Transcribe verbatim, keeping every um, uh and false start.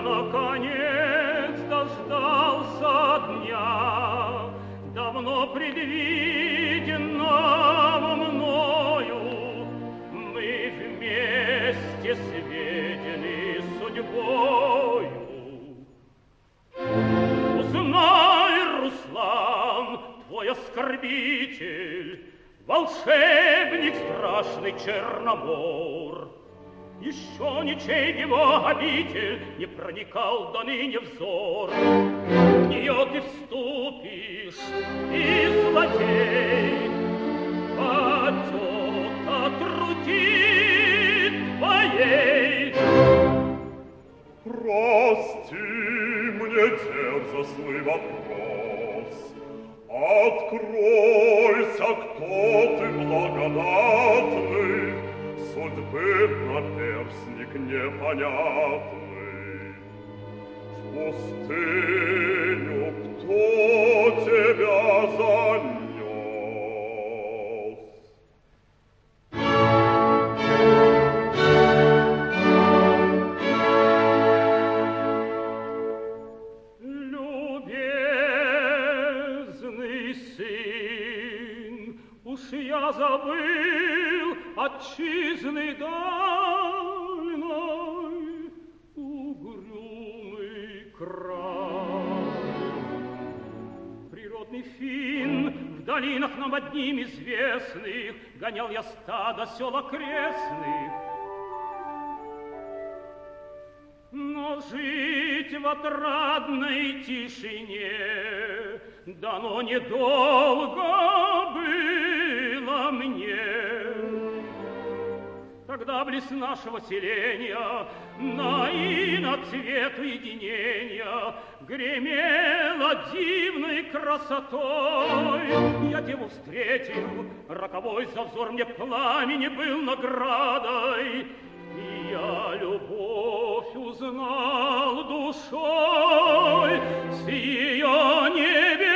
наконец дождался дня, давно предвиденного мною. Мы вместе сведены судьбою. Узнай, Руслан, твой оскорбитель, волшебник страшный Черномор. Еще ничей в его обитель не проникал до ныне взор. В нее ты вступишь, и злодей потек от руки твоей. Прости мне дерзостный вопрос, откройся, кто ты благодатный, судьбы наперстник непонятный. В пустыню кто тебя занес? Любезный сын, уж я забыл отчизны дальной угрюмый край. Природный фин в долинах нам одним известных гонял я стадо сел окрестных. Но жить в отрадной тишине дано недолго было мне. Когда близ нашего селения на иноцвет уединения гремела дивной красотой, я деву встретил, роковой за взор мне пламени был наградой, и я любовь узнал душой с ее небес.